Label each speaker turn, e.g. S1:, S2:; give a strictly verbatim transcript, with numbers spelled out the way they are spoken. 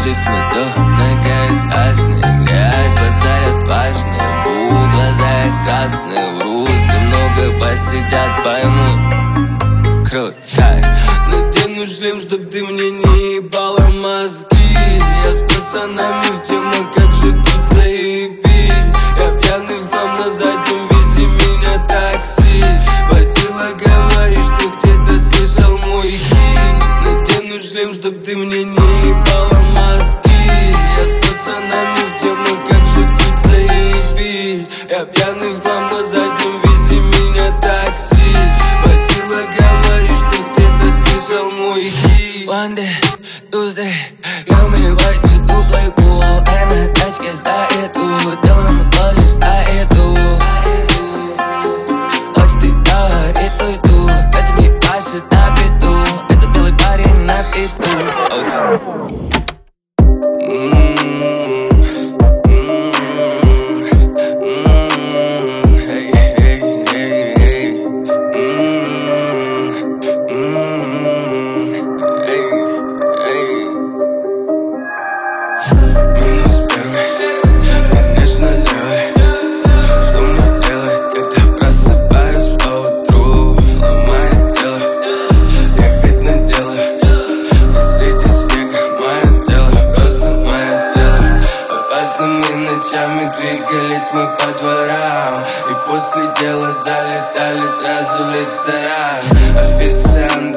S1: рифмы до многоэтажные. Грязь базарят важные, у глаза их красные. Врут, немного посидят, поймут. Крутой, надену шлем, чтоб ты мне не ебала мозги. Я с пацанами в тему, как же тут заебись. Я пьяный в хлам на заднем, вези меня такси. Водила, говоришь, что где-то слышал мой хит. Надену шлем, чтоб ты мне не ебала мозги. Я с пацанами в тему, как же тут заебись. Я пьяный в хлам на заднем, вези меня такси. Водила, говоришь, что где-то слышал мой хит. One day, Tuesday, я умею водить у плейбол. А на тачке заеду, делаем мы сто лишь заеду. Ночь ты говорит, уйду, это не пашет на беду. Это белый парень на фиту. Ночами двигались мы по дворам, и после дела залетали сразу в ресторан. Официант